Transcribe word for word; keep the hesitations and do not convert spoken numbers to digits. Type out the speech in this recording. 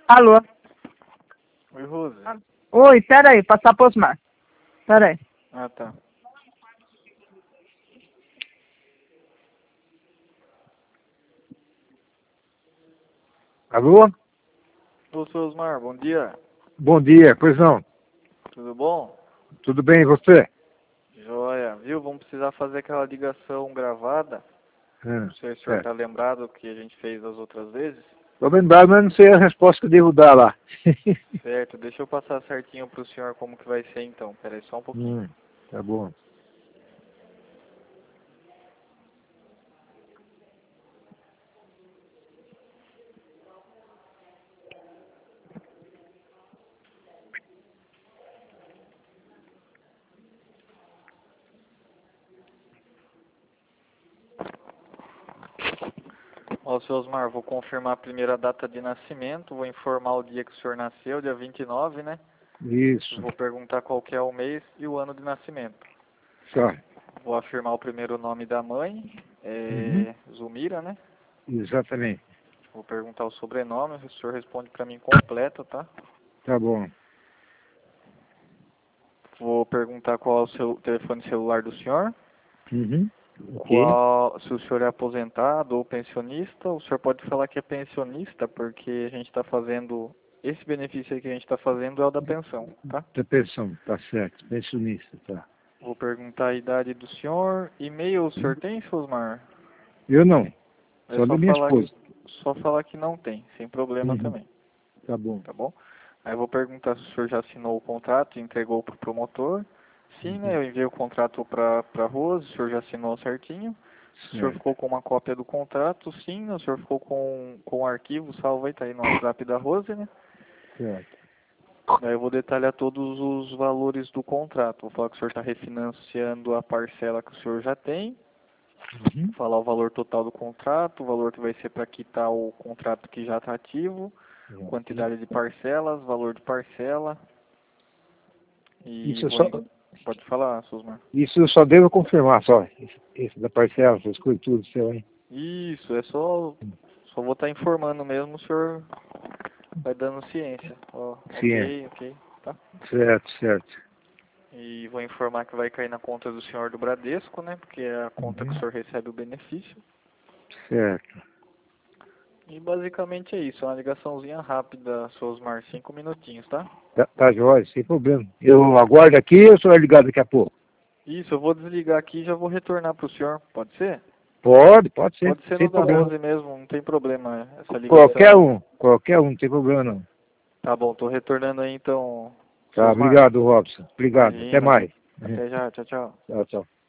Alô? Oi, Rose. Oi, peraí, passar pro Osmar. Peraí. Ah, tá. Alô? Ô, seu Osmar, bom dia. Bom dia, pois não. Tudo bom? Tudo bem, e você? Joia. Viu? Vamos precisar fazer aquela ligação gravada. Ah, Não sei se o senhor é. está lembrado que a gente fez das outras vezes. Tô lembrado, mas não sei a resposta que eu devo dar lá. Certo. Deixa eu passar certinho pro senhor como que vai ser então. Pera aí só um pouquinho. hum, tá bom. Ó, seu Osmar, vou confirmar a primeira data de nascimento. Vou informar o dia que o senhor nasceu, dia vinte e nove, né? Isso. Vou perguntar qual que é o mês e o ano de nascimento. Só. Vou afirmar o primeiro nome da mãe, Uhum. é Zumira, né? Exatamente. Vou perguntar o sobrenome, o senhor responde para mim completo, tá? Tá bom. Vou perguntar qual é o seu telefone celular do senhor, Uhum. Ok. qual, se o senhor é aposentado ou pensionista. O senhor pode falar que é pensionista, porque a gente está fazendo, esse benefício aí que a gente está fazendo é o da pensão, tá? Da pensão, tá certo. Pensionista, tá. Vou perguntar a idade do senhor. E-mail o senhor tem, seu Osmar? Eu não. É Só só da minha falar que, esposa. só falar que não tem, sem problema Uhum. também, Tá bom. tá bom? Aí eu vou perguntar se o senhor já assinou o contrato e entregou para o promotor. Sim, né? Eu enviei o contrato para a Rose, o senhor já assinou certinho. O senhor Certo. ficou com uma cópia do contrato, sim. O senhor ficou com, com o arquivo salvo aí, tá aí no WhatsApp da Rose, né? Certo. Daí eu vou detalhar todos os valores do contrato. Vou falar que o senhor está refinanciando a parcela que o senhor já tem. Uhum. Falar o valor total do contrato, o valor que vai ser para quitar o contrato que já está ativo, quantidade de parcelas, valor de parcela. E Isso eu vou... só, en- Pode falar, Susmar. isso eu só devo confirmar, só. Esse, esse da parcela, essas coisas tudo seu, hein? Isso, é só, só vou estar informando mesmo, o senhor vai dando ciência. Ó, Sim, é. ok, ok, tá? Certo, certo. E vou informar que vai cair na conta do senhor do Bradesco, né? Porque é a conta que o Uhum. senhor recebe o benefício. Certo. E basicamente é isso, é uma ligaçãozinha rápida, Susmar, cinco minutinhos, tá? Tá, tá jóia, sem problema. Eu aguardo aqui ou o senhor é ligado daqui a pouco? Isso, eu vou desligar aqui e já vou retornar para o senhor, pode ser? Pode, pode ser, Pode ser sem no da problema. Rose mesmo, não tem problema essa Qualquer ligação. um, qualquer um, não tem problema não. Tá bom, tô retornando aí então, Tá, Susmar. obrigado, Robson. Obrigado. Até Imagina. mais. Até já, tchau, tchau. Tchau, tchau.